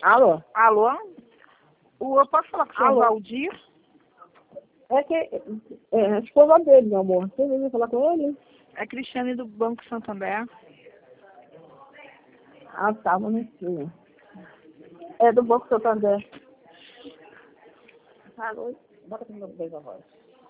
Alô? Alô? Eu posso falar com o senhor Valdir? É que é a esposa dele, meu amor. Você veio falar com ele? É Cristiane do Banco Santander. Ah, tá, bonitinho. É do Banco Santander. Alô? Bota aqui no meu beijo a voz.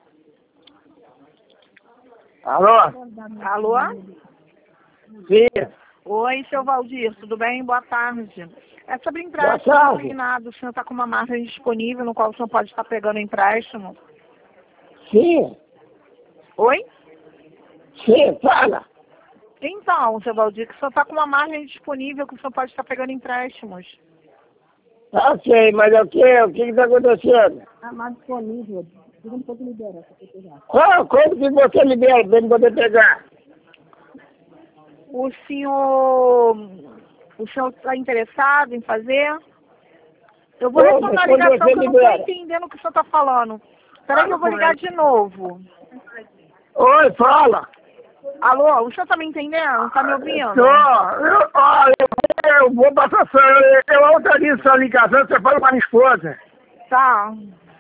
Alô? Alô? Sim. Oi, seu Valdir, tudo bem? Boa tarde. É sobre Boa empréstimo tarde. consignado. O senhor está com uma margem disponível no qual o senhor pode estar pegando empréstimo? Sim. Oi? Sim, fala. Então, seu Valdir, que o senhor está com uma margem disponível que o senhor pode estar pegando empréstimos. Tá ok, mas o que está acontecendo? Ah, mais disponível. Diga um pouco libera, pra você pegar. Quando que você libera para eu poder pegar? O senhor está interessado em fazer? Eu vou Quando? retornar a Quando ligação você que eu não estou libera? entendendo o que o senhor está falando. Peraí que eu vou ligar de novo. Oi, fala. Alô, o senhor está me entendendo? Está me ouvindo? Eu vou passar eu autorizo sua ligação, você fala com a minha esposa. Tá.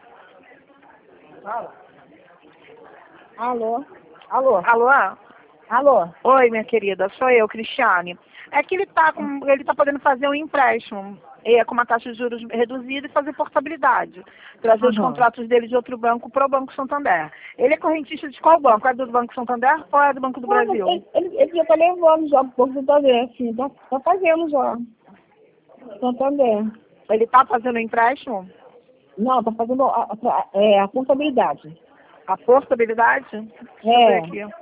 Alô? Alô? Alô? Alô? Oi, minha querida, sou eu, Cristiane. É que ele tá podendo fazer um empréstimo com uma taxa de juros reduzida e fazer portabilidade. Trazer os contratos dele de outro banco para o Banco Santander. Ele é correntista de qual banco? É do Banco Santander ou é do Banco do Brasil? Ele já tá levando já pro Banco Santander, sim. Tá fazendo já. Santander. Ele está fazendo empréstimo? Não, tá fazendo a contabilidade. A portabilidade? Deixa eu ver aqui.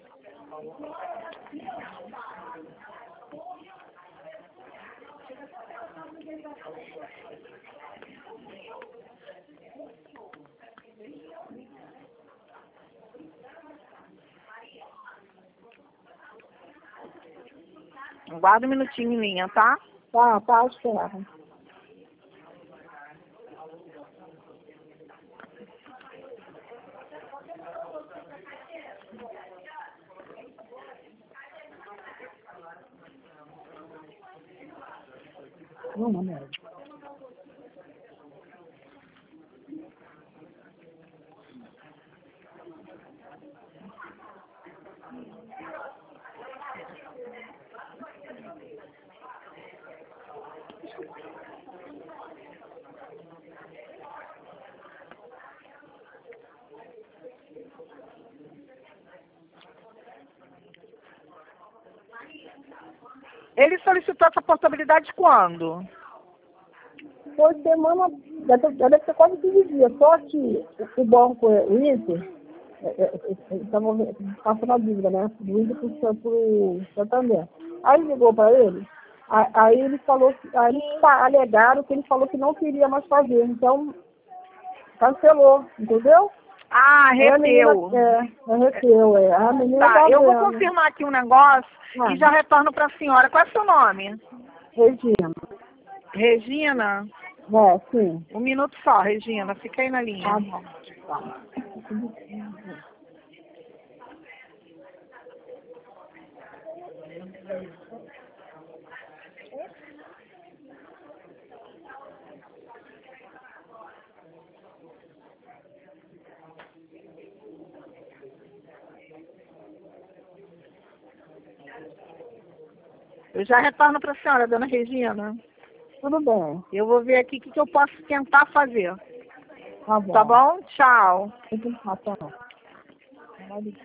Guarda um minutinho em linha, tá? Tá, esperava. Não, não. Ele solicitou essa portabilidade quando? Foi semana, já deve ter quase 15 dias. Só que o banco, o Inter, estava passando a dívida, né? Do Inter pro Santander. Aí ligou para ele, aí ele falou, aí eles alegaram que ele falou que não queria mais fazer. Então, cancelou, entendeu? Ah, reteu. Reteu. A menina Tá, eu vou vendo. confirmar aqui um negócio e já retorno para a senhora. Qual é o seu nome? Regina. Regina? Sim. Um minuto só, Regina. Fica aí na linha. Tá bom. Tá. Eu já retorno para a senhora, dona Regina. Tudo bem. Eu vou ver aqui o que eu posso tentar fazer. Tá bom. Tá bom? Tchau. Tá bom.